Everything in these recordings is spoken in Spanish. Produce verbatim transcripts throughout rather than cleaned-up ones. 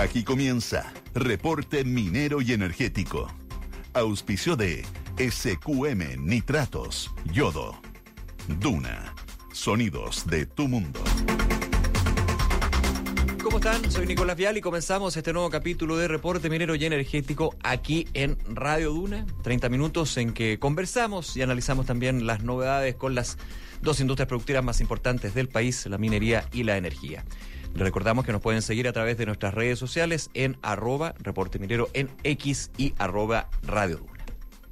Aquí comienza Reporte Minero y Energético. Auspicio de S Q M Nitratos, Yodo. Duna, sonidos de tu mundo. ¿Cómo están? Soy Nicolás Vial y comenzamos este nuevo capítulo de Reporte Minero y Energético aquí en Radio Duna. treinta minutos en que conversamos y analizamos también las novedades con las dos industrias productivas más importantes del país, la minería y la energía. Les recordamos que nos pueden seguir a través de nuestras redes sociales en arroba Reporte Minero en X y arroba Radio Duna.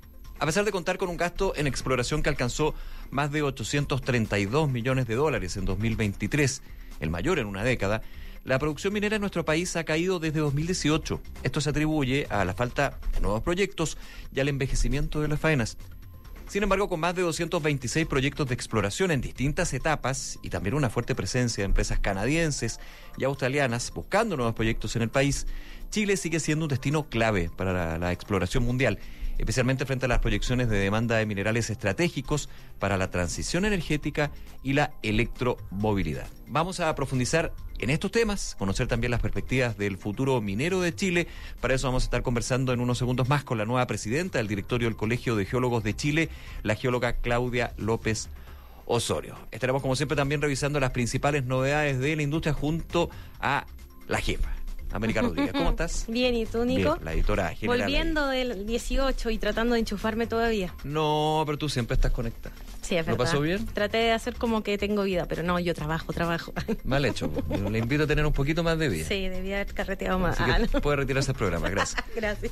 A pesar de contar con un gasto en exploración que alcanzó más de ochocientos treinta y dos millones de dólares en dos mil veintitrés, el mayor en una década, la producción minera en nuestro país ha caído desde dos mil dieciocho. Esto se atribuye a la falta de nuevos proyectos y al envejecimiento de las faenas. Sin embargo, con más de doscientos veintiséis proyectos de exploración en distintas etapas y también una fuerte presencia de empresas canadienses y australianas buscando nuevos proyectos en el país, Chile sigue siendo un destino clave para la, la exploración mundial, especialmente frente a las proyecciones de demanda de minerales estratégicos para la transición energética y la electromovilidad. Vamos a profundizar en estos temas, conocer también las perspectivas del futuro minero de Chile. Para eso vamos a estar conversando en unos segundos más con la nueva presidenta del directorio del Colegio de Geólogos de Chile, la geóloga Claudia López Osorio. Estaremos como siempre también revisando las principales novedades de la industria junto a la jefa, América Rodríguez. ¿Cómo estás? Bien, ¿y tú, Nico? Bien, la editora general. Volviendo del dieciocho y tratando de enchufarme todavía. No, pero tú siempre estás conectada. Sí, es verdad. ¿Lo pasó bien? Traté de hacer como que tengo vida, pero no, yo trabajo, trabajo. Mal hecho. Le invito a tener un poquito más de vida. Sí, debía haber carreteado más. Así Ah, que no. puede retirarse el programa, gracias. Gracias.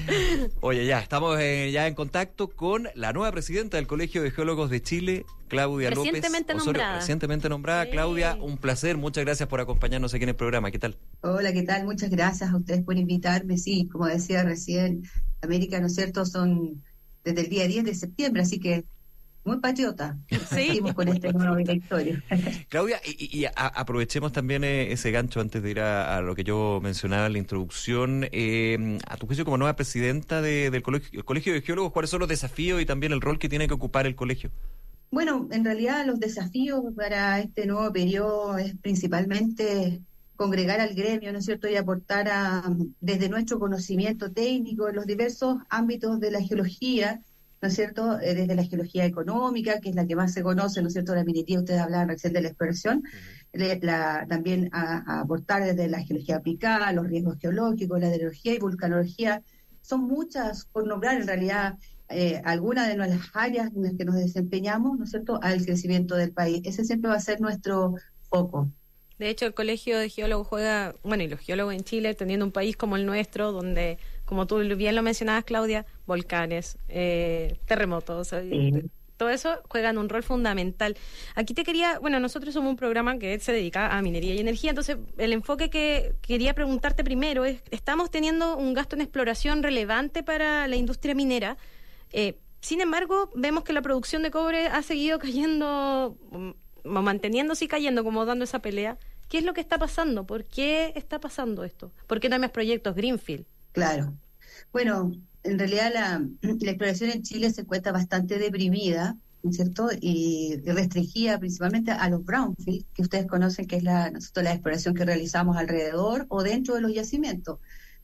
Oye, ya, estamos eh, ya en contacto con la nueva presidenta del Colegio de Geólogos de Chile, Claudia López Recientemente Osorio. nombrada. Recientemente nombrada. Sí. Claudia, un placer. Muchas gracias por acompañarnos aquí en el programa. ¿Qué tal? Hola, ¿qué tal? Muchas gracias a ustedes por invitarme. Sí, como decía recién, América, ¿no es cierto?, son desde el día diez de septiembre, así que muy patriota. Sí. Seguimos con este nuevo directorio. Claudia, y, y a, aprovechemos también eh, ese gancho antes de ir a, a lo que yo mencionaba en la introducción. Eh, a tu juicio, como nueva presidenta de, del colegio, el Colegio de Geólogos, ¿cuáles son los desafíos y también el rol que tiene que ocupar el colegio? Bueno, en realidad los desafíos para este nuevo periodo es principalmente congregar al gremio, ¿no es cierto?, y aportar a, desde nuestro conocimiento técnico en los diversos ámbitos de la geología, ¿no es cierto?, eh, desde la geología económica, que es la que más se conoce, ¿no es cierto?, la minería, ustedes hablaban recién de la exploración, uh-huh. la, también a, a aportar desde la geología aplicada, los riesgos geológicos, la hidrología y vulcanología. Son muchas, por nombrar en realidad eh, algunas de las áreas en las que nos desempeñamos, ¿no es cierto?, al crecimiento del país. Ese siempre va a ser nuestro foco. De hecho, el Colegio de Geólogos juega, bueno, y los geólogos en Chile, teniendo un país como el nuestro, donde, como tú bien lo mencionabas, Claudia, volcanes, eh, terremotos, sí. Todo eso juegan un rol fundamental. Aquí te quería, bueno, nosotros somos un programa que se dedica a minería y energía, entonces el enfoque que quería preguntarte primero es, estamos teniendo un gasto en exploración relevante para la industria minera, eh, sin embargo, vemos que la producción de cobre ha seguido cayendo, manteniéndose y cayendo, como dando esa pelea. ¿Qué es lo que está pasando? ¿Por qué está pasando esto? ¿Por qué no hay más proyectos Greenfield? Claro. Bueno, en realidad la, la exploración en Chile se encuentra bastante deprimida, ¿no es cierto?, y restringida principalmente a los brownfield, que ustedes conocen, que es la, nosotros la exploración que realizamos alrededor o dentro de los yacimientos.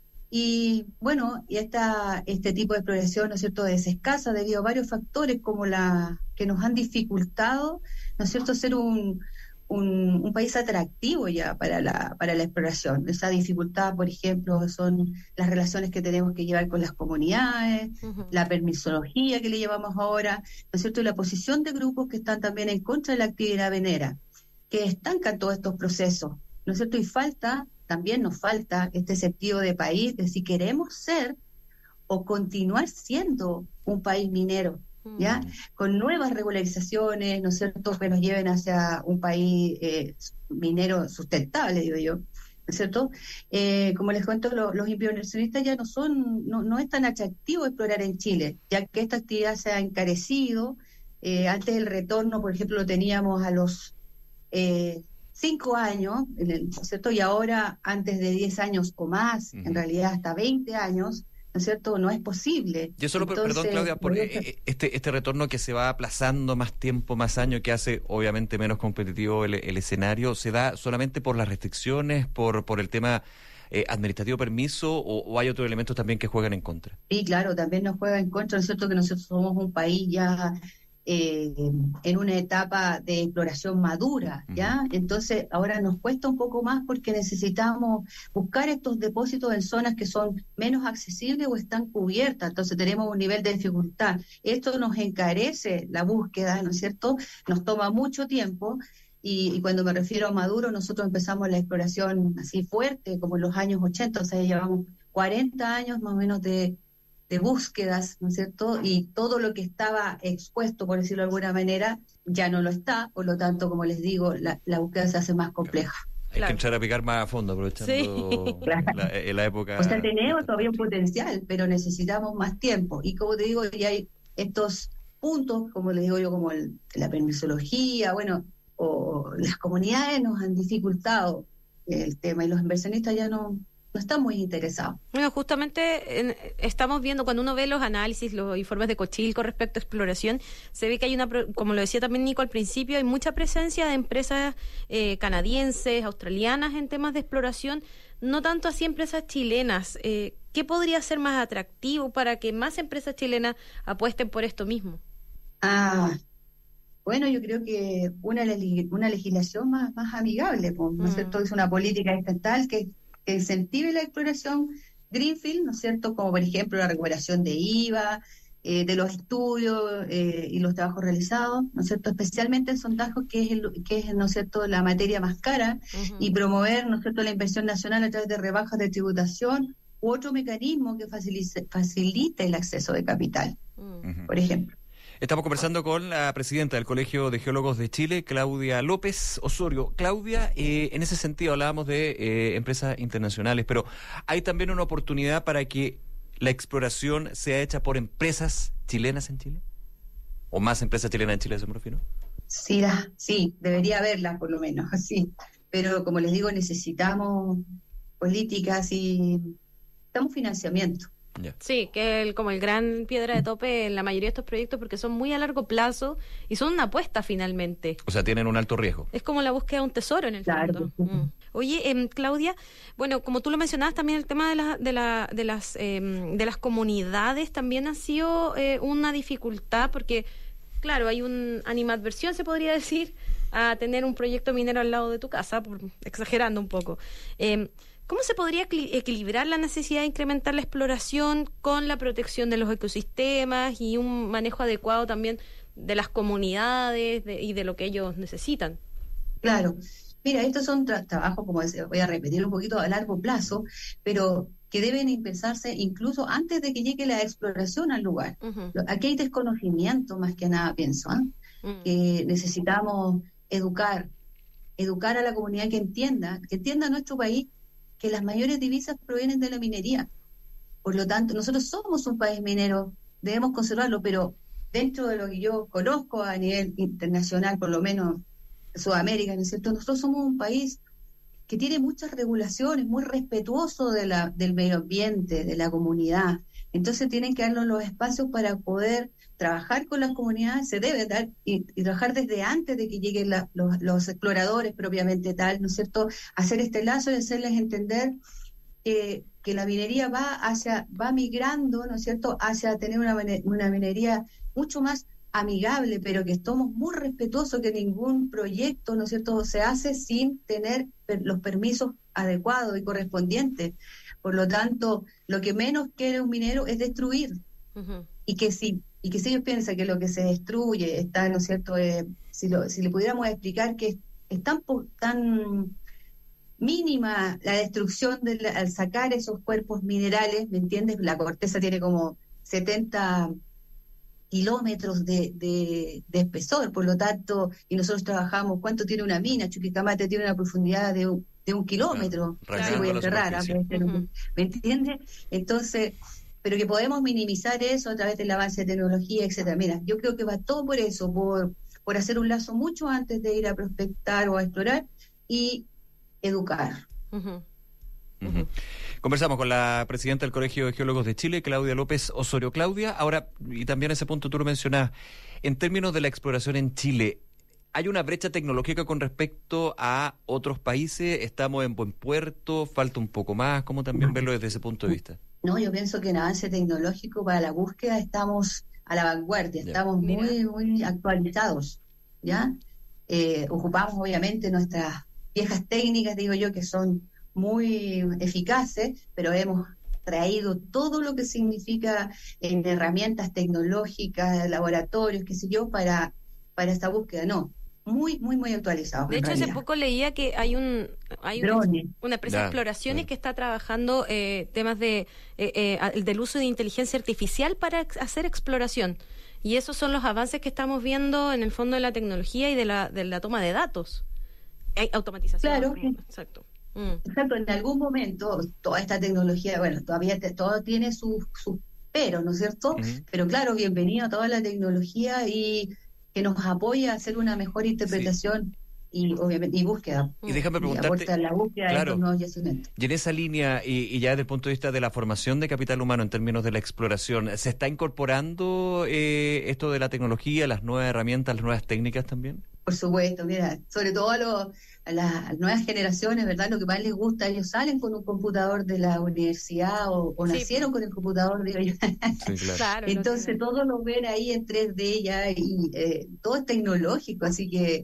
Y bueno, y esta, este tipo de exploración, ¿no es cierto?, es escasa debido a varios factores como la que nos han dificultado, ¿no es cierto?, ser un, un, un país atractivo ya para la, para la exploración. Esa dificultad, por ejemplo, son las relaciones que tenemos que llevar con las comunidades, uh-huh. la permisología que le llevamos ahora, ¿no es cierto?, y la posición de grupos que están también en contra de la actividad minera, que estancan todos estos procesos, ¿no es cierto?, y falta... También nos falta este sentido de país, de si queremos ser o continuar siendo un país minero, ¿ya? Mm. Con nuevas regularizaciones, ¿no es cierto?, que nos lleven hacia un país eh, minero sustentable, digo yo, ¿no es cierto? Eh, como les cuento, lo, los inversionistas ya no son, no, no es tan atractivo explorar en Chile, ya que esta actividad se ha encarecido. Eh, antes el retorno, por ejemplo, lo teníamos a los... Eh, cinco años, ¿no es cierto?, y ahora antes de diez años o más, uh-huh. en realidad hasta veinte años, ¿no es cierto?, no es posible. Yo solo, Entonces, perdón, Claudia, porque este este retorno que se va aplazando más tiempo, más años, que hace obviamente menos competitivo el, el escenario, ¿se da solamente por las restricciones, por por el tema eh, administrativo permiso o, o hay otros elementos también que juegan en contra? Sí, claro, también nos juega en contra, ¿no es cierto?, que nosotros somos un país ya eh, en una etapa de exploración madura, ¿ya? Uh-huh. Entonces ahora nos cuesta un poco más porque necesitamos buscar estos depósitos en zonas que son menos accesibles o están cubiertas, entonces tenemos un nivel de dificultad. Esto nos encarece la búsqueda, ¿no es cierto?, nos toma mucho tiempo. Y, y cuando me refiero a maduro, nosotros empezamos la exploración así fuerte, como en los años ochenta, o sea, llevamos cuarenta años más o menos de, de búsquedas, ¿no es cierto? Y todo lo que estaba expuesto, por decirlo de alguna manera, ya no lo está, por lo tanto, como les digo, la, la búsqueda se hace más compleja. Hay claro. que entrar a picar más a fondo, aprovechando sí. la, la época... O sea, tenemos todavía un potencial, pero necesitamos más tiempo. Y como te digo, ya hay estos puntos, como les digo yo, como el, la permisología, bueno... o las comunidades nos han dificultado el tema y los inversionistas ya no, no están muy interesados. Bueno, justamente en, estamos viendo, cuando uno ve los análisis, los informes de Cochilco respecto a exploración, se ve que hay una, como lo decía también Nico al principio, hay mucha presencia de empresas eh, canadienses, australianas en temas de exploración, no tanto así empresas chilenas. Eh, ¿Qué podría ser más atractivo para que más empresas chilenas apuesten por esto mismo? Ah... Bueno, yo creo que una, una legislación más, más amigable, ¿no es cierto? Es una política estatal que, que incentive la exploración greenfield, ¿no es cierto? Como por ejemplo la recuperación de I V A, eh, de los estudios eh, y los trabajos realizados, ¿no es cierto? Especialmente en sondajos, que es, el, que es ¿no es cierto?, la materia más cara, uh-huh. y promover, ¿no es cierto?, la inversión nacional a través de rebajas de tributación u otro mecanismo que facilite, facilite el acceso de capital, uh-huh. por ejemplo. Estamos conversando con la presidenta del Colegio de Geólogos de Chile, Claudia López Osorio. Claudia, eh, en ese sentido hablábamos de eh, empresas internacionales, pero ¿hay también una oportunidad para que la exploración sea hecha por empresas chilenas en Chile? ¿O más empresas chilenas en Chile, se me refiero? Sí, la, sí, debería haberla por lo menos, sí. Pero como les digo, necesitamos políticas y necesitamos financiamiento. Yeah. Sí, que es como el gran piedra de tope en la mayoría de estos proyectos, porque son muy a largo plazo y son una apuesta finalmente. O sea, tienen un alto riesgo. Es como la búsqueda de un tesoro en el claro. fondo. Mm. Oye, eh, Claudia, bueno, como tú lo mencionabas, también el tema de, la, de, la, de, las, eh, de las comunidades también ha sido eh, una dificultad, porque, claro, hay una animadversión, se podría decir, a tener un proyecto minero al lado de tu casa, por, exagerando un poco. Eh, ¿Cómo se podría equilibrar la necesidad de incrementar la exploración con la protección de los ecosistemas y un manejo adecuado también de las comunidades de, y de lo que ellos necesitan? Claro. Mira, estos son tra- trabajos, como decía, voy a repetir un poquito, a largo plazo, pero que deben empezarse incluso antes de que llegue la exploración al lugar. Uh-huh. Aquí hay desconocimiento más que nada, pienso, ¿eh? Uh-huh. Que necesitamos educar, educar a la comunidad que entienda, que entienda nuestro país, que las mayores divisas provienen de la minería. Por lo tanto, nosotros somos un país minero, debemos conservarlo, pero dentro de lo que yo conozco a nivel internacional, por lo menos Sudamérica, ¿no es cierto?, nosotros somos un país que tiene muchas regulaciones, muy respetuoso de la, del medio ambiente, de la comunidad. Entonces tienen que darnos los espacios para poder trabajar con las comunidades, se debe dar, y, y trabajar desde antes de que lleguen la, los, los exploradores propiamente tal, ¿no es cierto?, hacer este lazo y hacerles entender que, que la minería va hacia, va migrando, ¿no es cierto?, hacia tener una, una minería mucho más amigable, pero que estamos muy respetuosos, que ningún proyecto, ¿no es cierto?, se hace sin tener per, los permisos adecuados y correspondientes. Por lo tanto, lo que menos quiere un minero es destruir. Uh-huh. Y que si y que si ellos piensan que lo que se destruye está, ¿no es cierto?, eh, si, lo, si le pudiéramos explicar que es, es tan, tan mínima la destrucción de la, al sacar esos cuerpos minerales, ¿me entiendes? La corteza tiene como setenta kilómetros de, de, de espesor, por lo tanto, y nosotros trabajamos, ¿cuánto tiene una mina? Chuquicamate tiene una profundidad de un, de un kilómetro, claro, así voy a enterrar, uh-huh. ¿me entiendes? Entonces, pero que podemos minimizar eso a través del avance de tecnología, etcétera. Mira, yo creo que va todo por eso, por, por hacer un lazo mucho antes de ir a prospectar o a explorar y educar. Uh-huh. Uh-huh. Conversamos con la presidenta del Colegio de Geólogos de Chile, Claudia López Osorio. Claudia, ahora, y también ese punto tú lo mencionabas, en términos de la exploración en Chile, ¿hay una brecha tecnológica con respecto a otros países? ¿Estamos en buen puerto? ¿Falta un poco más? ¿Cómo también verlo desde ese punto de vista? No, yo pienso que en avance tecnológico para la búsqueda estamos a la vanguardia, ya. Estamos Mira. muy muy actualizados, ¿ya? Eh, ocupamos obviamente nuestras viejas técnicas, digo yo, que son muy eficaces, pero hemos traído todo lo que significa en herramientas tecnológicas, laboratorios, qué sé yo, para, para esta búsqueda, no. Muy, muy, muy actualizado. De hecho, realidad. Hace poco leía que hay un hay una, una empresa ya, de exploraciones ya. que está trabajando eh, temas de eh, eh, del uso de inteligencia artificial para ex- hacer exploración. Y esos son los avances que estamos viendo en el fondo de la tecnología y de la, de la toma de datos. Hay automatización. Claro. Exacto. Mm. Exacto. En algún momento, toda esta tecnología, bueno, todavía te, todo tiene sus su pero, ¿no es cierto? Uh-huh. Pero claro, bienvenido a toda la tecnología y que nos apoya a hacer una mejor interpretación sí. y obviamente y búsqueda. Y déjame preguntarte, y la búsqueda claro, de estos nuevos yacimientos. Y en esa línea, y, y ya desde el punto de vista de la formación de capital humano en términos de la exploración, ¿se está incorporando eh, esto de la tecnología, las nuevas herramientas, las nuevas técnicas también? Por supuesto, mira, sobre todo a, los, a las nuevas generaciones, ¿verdad? Lo que más les gusta, ellos salen con un computador de la universidad o, o sí. nacieron con el computador, digo yo. Sí, claro. Claro, entonces no todos lo ven ahí en tres D ya y eh, todo es tecnológico, así que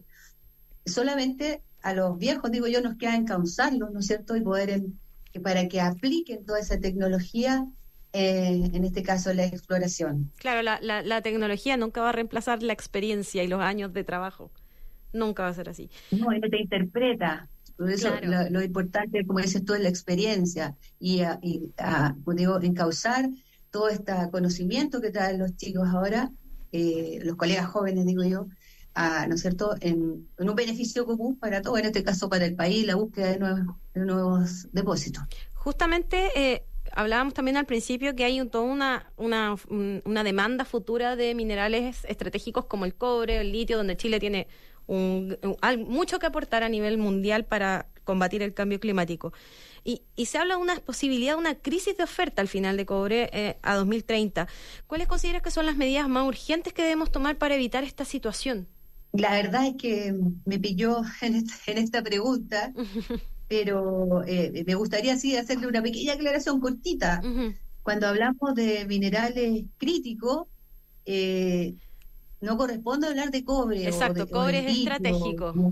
solamente a los viejos, digo yo, nos queda encauzarlos, ¿no es cierto? Y poder, en, que para que apliquen toda esa tecnología, eh, en este caso la exploración. Claro, la, la, la tecnología nunca va a reemplazar la experiencia y los años de trabajo. Nunca va a ser así. No, y no te interpreta. Por eso claro. lo, lo importante, como dices tú, es la experiencia y, a, y a, digo, encauzar todo este conocimiento que traen los chicos ahora, eh, los colegas jóvenes, digo yo, a, ¿no es cierto?, en, en un beneficio común para todo, en este caso para el país, la búsqueda de nuevos, de nuevos depósitos. Justamente eh, hablábamos también al principio que hay un, toda una, una, una demanda futura de minerales estratégicos como el cobre, el litio, donde Chile tiene Un, un, mucho que aportar a nivel mundial para combatir el cambio climático. Y, y se habla de una posibilidad de una crisis de oferta al final de cobre eh, a dos mil treinta. ¿Cuáles consideras que son las medidas más urgentes que debemos tomar para evitar esta situación? La verdad es que me pilló en esta, en esta pregunta, pero eh, me gustaría sí hacerle una pequeña aclaración cortita. Uh-huh. Cuando hablamos de minerales críticos, eh, no corresponde hablar de cobre. Exacto, o de, cobre o de es litio, estratégico. ¿no?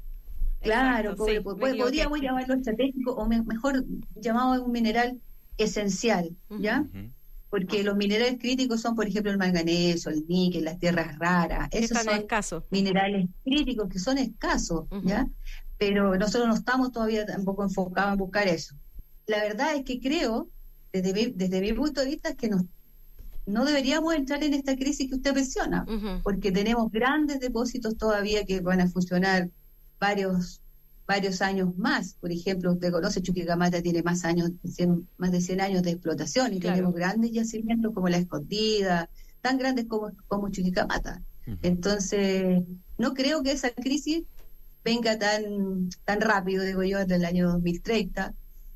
Claro, Exacto, cobre, sí, pues, podríamos llamarlo estratégico o me, mejor llamado un mineral esencial, ¿ya? Uh-huh. Porque los minerales críticos son, por ejemplo, el manganeso, el níquel, las tierras raras. Esos son escaso. minerales críticos que son escasos, uh-huh. ¿ya? Pero nosotros no estamos todavía tampoco enfocados en buscar eso. La verdad es que creo, desde mi, desde mi punto de vista, es que nos no deberíamos entrar en esta crisis que usted menciona, uh-huh. porque tenemos grandes depósitos todavía que van a funcionar varios varios años más. Por ejemplo, usted conoce, Chuquicamata tiene más años, cien, más de cien años de explotación y claro. tenemos grandes yacimientos como La Escondida, tan grandes como, como Chuquicamata. Uh-huh. Entonces, no creo que esa crisis venga tan tan rápido, digo yo, hasta el año dos mil treinta,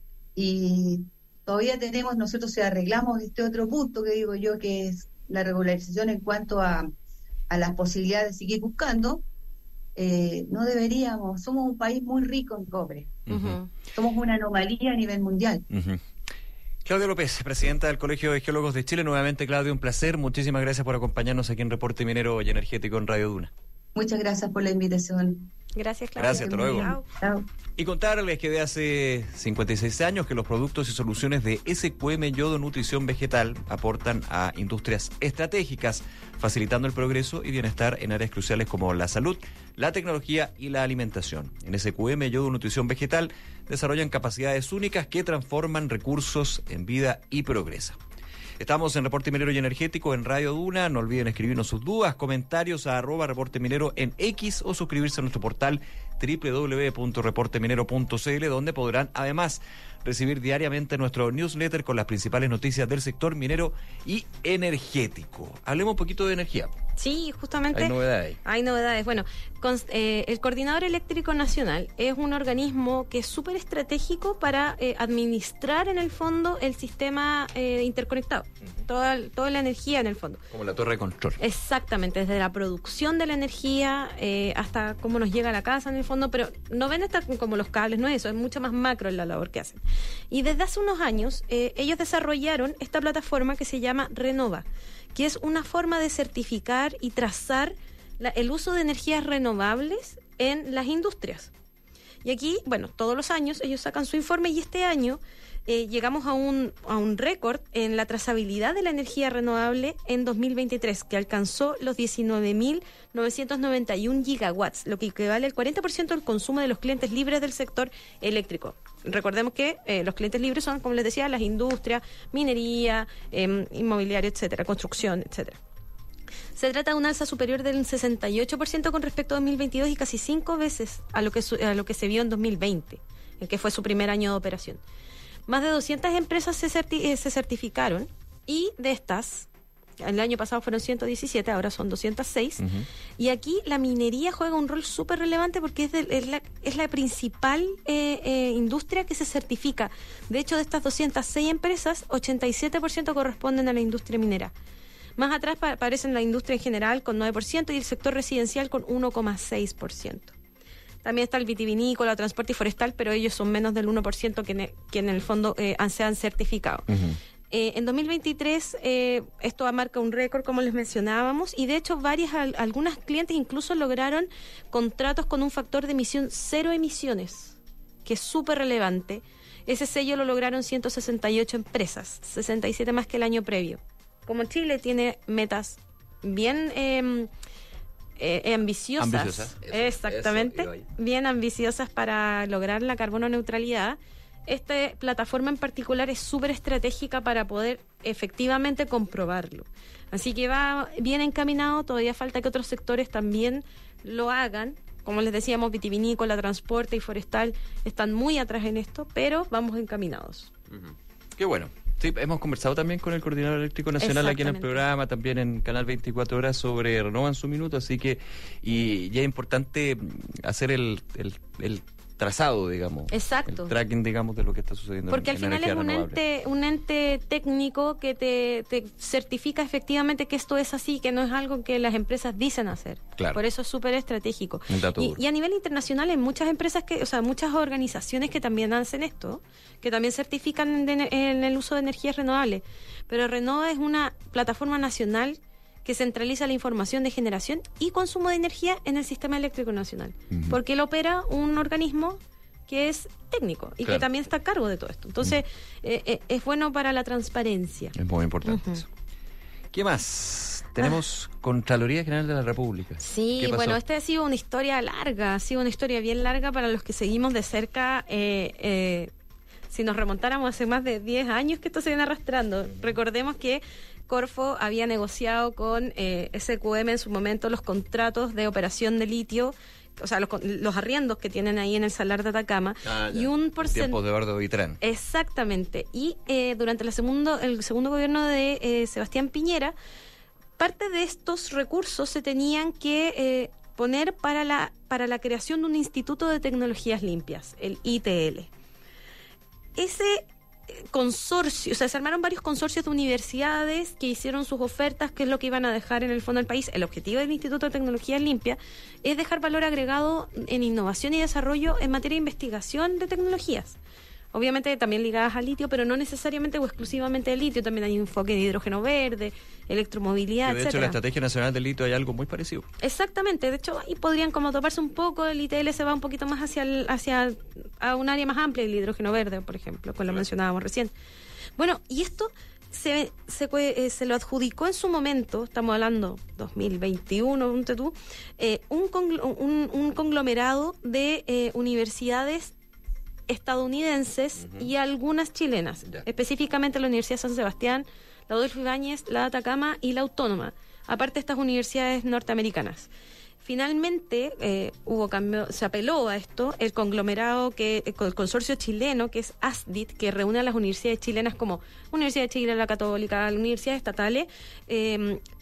y todavía tenemos, nosotros si arreglamos este otro punto que digo yo, que es la regularización en cuanto a, a las posibilidades de seguir buscando, eh, no deberíamos, somos un país muy rico en cobre, uh-huh. somos una anomalía a nivel mundial. Uh-huh. Claudia López, presidenta del Colegio de Geólogos de Chile. Nuevamente, Claudia, un placer, muchísimas gracias por acompañarnos aquí en Reporte Minero y Energético en Radio Duna. Muchas gracias por la invitación. Gracias, Claudia. Gracias, hasta luego. Chao. Chao. Y contarles que de hace cincuenta y seis años que los productos y soluciones de S Q M Yodo Nutrición Vegetal aportan a industrias estratégicas, facilitando el progreso y bienestar en áreas cruciales como la salud, la tecnología y la alimentación. En S Q M Yodo Nutrición Vegetal desarrollan capacidades únicas que transforman recursos en vida y progreso. Estamos en Reporte Minero y Energético en Radio Duna. No olviden escribirnos sus dudas, comentarios a arroba Reporte Minero en X o suscribirse a nuestro portal doble u doble u doble u punto reporte minero punto c l, donde podrán además recibir diariamente nuestro newsletter con las principales noticias del sector minero y energético. Hablemos un poquito de energía. Sí, justamente. Hay novedades. Hay novedades. Bueno, con, eh, el Coordinador Eléctrico Nacional es un organismo que es súper estratégico para eh, administrar en el fondo el sistema eh, interconectado. Uh-huh. Toda, toda la energía en el fondo. Como la torre de control. Exactamente, desde la producción de la energía eh, hasta cómo nos llega a la casa en el fondo, pero no ven hasta como los cables, no es eso, es mucho más macro en la labor que hacen. Y desde hace unos años eh, ellos desarrollaron esta plataforma que se llama Renova, que es una forma de certificar y trazar la, el uso de energías renovables en las industrias. Y aquí, bueno, todos los años ellos sacan su informe y este año eh, llegamos a un, a un récord en la trazabilidad de la energía renovable en dos mil veintitrés, que alcanzó los diecinueve mil novecientos noventa y uno gigawatts, lo que equivale al cuarenta por ciento del consumo de los clientes libres del sector eléctrico. Recordemos que eh, los clientes libres son, como les decía, las industrias, minería, eh, inmobiliario, etcétera, construcción, etcétera. Se trata de un alza superior del sesenta y ocho por ciento con respecto a dos mil veintidós y casi cinco veces a lo que su, a lo que se vio en dos mil veinte, en que fue su primer año de operación. Más de doscientas empresas se, certi- eh, se certificaron y de estas, el año pasado fueron ciento diecisiete, ahora son doscientas seis. Uh-huh. Y aquí la minería juega un rol súper relevante porque es, de, es, la, es la principal eh, eh, industria que se certifica. De hecho, de estas doscientas seis empresas, ochenta y siete por ciento corresponden a la industria minera. Más atrás pa- aparecen la industria en general con nueve por ciento y el sector residencial con uno coma seis por ciento. También está el vitivinícola, transporte y forestal, pero ellos son menos del uno por ciento que, ne- que en el fondo eh, se han certificado. Uh-huh. Eh, en dos mil veintitrés eh, esto marca un récord, como les mencionábamos, y de hecho varias al, algunas clientes incluso lograron contratos con un factor de emisión cero emisiones, que es súper relevante. Ese sello lo lograron ciento sesenta y ocho empresas, sesenta y siete más que el año previo. Como Chile tiene metas bien eh, eh, ambiciosas, ambiciosas. Eso, exactamente, eso bien ambiciosas para lograr la carbono neutralidad. Esta plataforma en particular es súper estratégica para poder efectivamente comprobarlo. Así que va bien encaminado, todavía falta que otros sectores también lo hagan. Como les decíamos, vitivinícola, transporte y forestal están muy atrás en esto, pero vamos encaminados. Uh-huh. Qué bueno. Sí, hemos conversado también con el Coordinador Eléctrico Nacional aquí en el programa, también en Canal veinticuatro Horas sobre Renova en su minuto, así que y ya es importante hacer el, el, el trazado, digamos. Exacto. El tracking, digamos, de lo que está sucediendo. Porque en, al final es un ente, un ente técnico que te, te certifica efectivamente que esto es así, que no es algo que las empresas dicen hacer. Claro. Por eso es súper estratégico. Y, y a nivel internacional hay muchas empresas que, o sea, muchas organizaciones que también hacen esto, que también certifican de, en el uso de energías renovables. Pero Renova es una plataforma nacional que centraliza la información de generación y consumo de energía en el sistema eléctrico nacional. Uh-huh. Porque él opera un organismo que es técnico y claro. que también está a cargo de todo esto. Entonces, uh-huh. eh, eh, es bueno para la transparencia. Es muy importante uh-huh. eso. ¿Qué más? Tenemos ah. Contraloría General de la República. Sí, bueno, esta ha sido una historia larga, ha sido una historia bien larga para los que seguimos de cerca. Eh, eh, si nos remontáramos hace más de diez años que esto se viene arrastrando. Uh-huh. Recordemos que Corfo había negociado con eh, S Q M en su momento los contratos de operación de litio, o sea, los, los arriendos que tienen ahí en el Salar de Atacama. Ah, y un porcentaje. Tiempos de Eduardo Vitrán. Exactamente. Y eh, durante la segundo, el segundo gobierno de eh, Sebastián Piñera, parte de estos recursos se tenían que eh, poner para la, para la creación de un Instituto de Tecnologías Limpias, el I T L. Ese consorcio, o sea, se armaron varios consorcios de universidades que hicieron sus ofertas, qué es lo que iban a dejar en el fondo del país. El objetivo del Instituto de Tecnología Limpia es dejar valor agregado en innovación y desarrollo en materia de investigación de tecnologías. Obviamente también ligadas al litio, pero no necesariamente o exclusivamente al litio. También hay un enfoque de hidrógeno verde, electromovilidad, etcétera. De hecho, la Estrategia Nacional del Litio hay algo muy parecido. Exactamente. De hecho, ahí podrían como toparse un poco. El I T L se va un poquito más hacia el, hacia a un área más amplia, el hidrógeno verde, por ejemplo, que lo mencionábamos recién. Bueno, y esto se, se, eh, se lo adjudicó en su momento, estamos hablando dos mil veintiuno, ponte tú, eh, un, un, un conglomerado de eh, universidades estadounidenses uh-huh. y algunas chilenas, yeah. específicamente la Universidad de San Sebastián, la Adolfo Ibáñez, la de Atacama y la Autónoma, aparte de estas universidades norteamericanas. Finalmente eh, hubo cambio, se apeló a esto, el conglomerado, que el consorcio chileno, que es ASDIT, que reúne a las universidades chilenas como Universidad de Chile, la Católica, las universidades estatales, eh,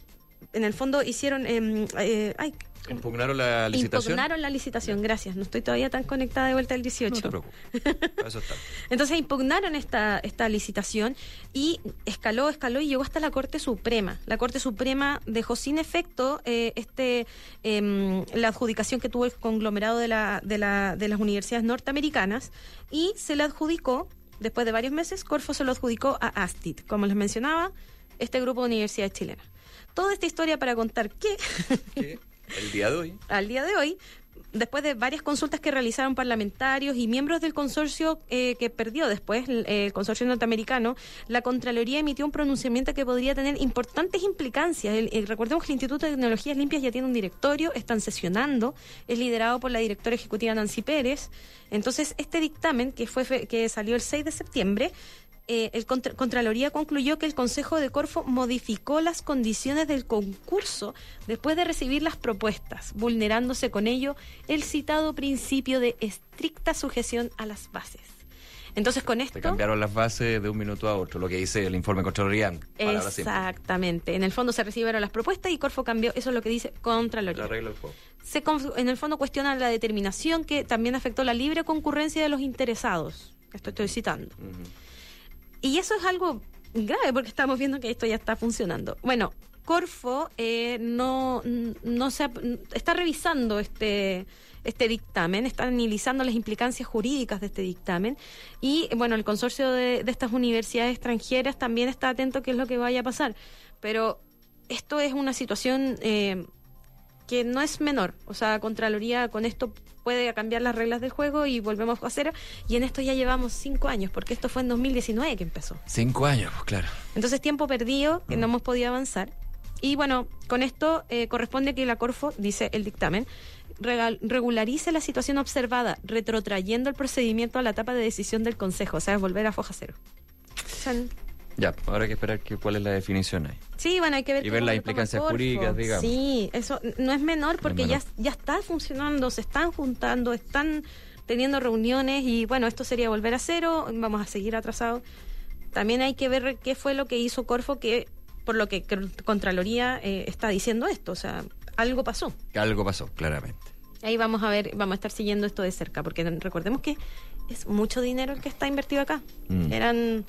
en el fondo hicieron... Eh, eh, ay, ¿Impugnaron la licitación? Impugnaron la licitación, gracias. No estoy todavía tan conectada de vuelta al dieciocho. No te preocupes, para eso está. Entonces impugnaron esta, esta licitación y escaló, escaló y llegó hasta la Corte Suprema. La Corte Suprema dejó sin efecto eh, este eh, la adjudicación que tuvo el conglomerado de, la, de, la, de las universidades norteamericanas y se le adjudicó, después de varios meses, Corfo se lo adjudicó a ASTID, como les mencionaba, este grupo de universidades chilenas. Toda esta historia para contar que... ¿Qué? El día de hoy. Al día de hoy, después de varias consultas que realizaron parlamentarios y miembros del consorcio eh, que perdió después, el, el consorcio norteamericano, la Contraloría emitió un pronunciamiento que podría tener importantes implicancias. El, el, recordemos que el Instituto de Tecnologías Limpias ya tiene un directorio, están sesionando, es liderado por la directora ejecutiva Nancy Pérez. Entonces, este dictamen que fue que salió el seis de septiembre, Eh, el Contra- Contraloría concluyó que el Consejo de Corfo modificó las condiciones del concurso después de recibir las propuestas, vulnerándose con ello el citado principio de estricta sujeción a las bases. Entonces, con esto... Se cambiaron las bases de un minuto a otro, lo que dice el informe Contraloría. Exactamente. En el fondo se recibieron las propuestas y Corfo cambió, eso es lo que dice Contraloría. La regla del juego. Se conf- en el fondo cuestiona la determinación que también afectó la libre concurrencia de los interesados. Esto estoy citando. Uh-huh. Y eso es algo grave porque estamos viendo que esto ya está funcionando. Bueno, Corfo eh, no, no se ha, está revisando este, este dictamen, está analizando las implicancias jurídicas de este dictamen y, bueno, el consorcio de, de estas universidades extranjeras también está atento a qué es lo que vaya a pasar. Pero esto es una situación eh, que no es menor. O sea, Contraloría con esto puede cambiar las reglas del juego y volvemos a hacer. Y en esto ya llevamos cinco años, porque esto fue en dos mil diecinueve que empezó. Cinco años, pues claro. Entonces, tiempo perdido, que mm. no hemos podido avanzar. Y bueno, con esto eh, corresponde que la Corfo, dice el dictamen, regal, regularice la situación observada, retrotrayendo el procedimiento a la etapa de decisión del Consejo, o sea, es volver a foja cero. San... Ya, ahora hay que esperar que, cuál es la definición ahí. Sí, bueno, hay que ver... Y ver las implicancias jurídicas, digamos. Sí, eso no es menor porque no es menor. Ya, ya está funcionando, se están juntando, están teniendo reuniones y bueno, esto sería volver a cero, vamos a seguir atrasados. También hay que ver qué fue lo que hizo Corfo, que por lo que Contraloría eh, está diciendo esto, o sea, algo pasó. Algo pasó, claramente. Ahí vamos a ver, vamos a estar siguiendo esto de cerca, porque recordemos que es mucho dinero el que está invertido acá. Mm. Eran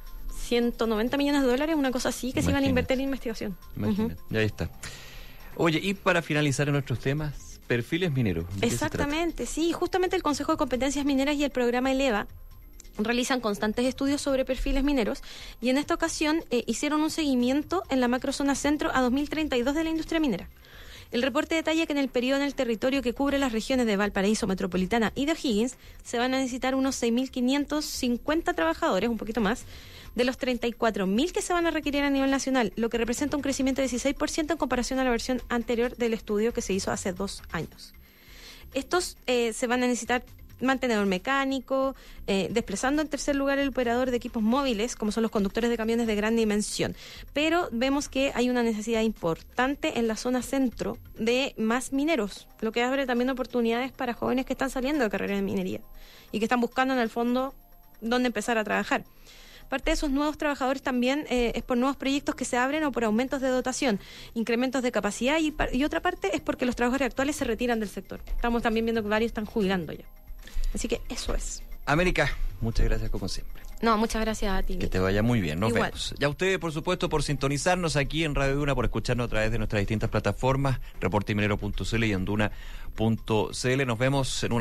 ciento noventa millones de dólares, una cosa así, que Imagínate. se iban a invertir en investigación. Imagínate. Uh-huh. Y ahí está. Oye, y para finalizar en nuestros temas, perfiles mineros. Exactamente, sí. Justamente el Consejo de Competencias Mineras y el programa ELEVA realizan constantes estudios sobre perfiles mineros y en esta ocasión eh, hicieron un seguimiento en la macrozona centro a dos mil treinta y dos de la industria minera. El reporte detalla que en el periodo en el territorio que cubre las regiones de Valparaíso, Metropolitana y de O'Higgins se van a necesitar unos seis mil quinientos cincuenta trabajadores, un poquito más, de los treinta y cuatro mil que se van a requerir a nivel nacional, lo que representa un crecimiento de dieciséis por ciento en comparación a la versión anterior del estudio que se hizo hace dos años. Estos eh, se van a necesitar mantenedor mecánico, eh, desplazando en tercer lugar el operador de equipos móviles, como son los conductores de camiones de gran dimensión. Pero vemos que hay una necesidad importante en la zona centro de más mineros, lo que abre también oportunidades para jóvenes que están saliendo de carrera de minería y que están buscando en el fondo dónde empezar a trabajar. Parte de esos nuevos trabajadores también eh, es por nuevos proyectos que se abren o por aumentos de dotación, incrementos de capacidad y, y otra parte es porque los trabajadores actuales se retiran del sector. Estamos también viendo que varios están jubilando ya. Así que eso es. América, muchas gracias como siempre. No, muchas gracias a ti. Que te vaya muy bien, nos Igual. vemos. Y a ustedes, por supuesto, por sintonizarnos aquí en Radio Duna, por escucharnos a través de nuestras distintas plataformas, reporte minero punto c l y en duna punto c l. Nos vemos en una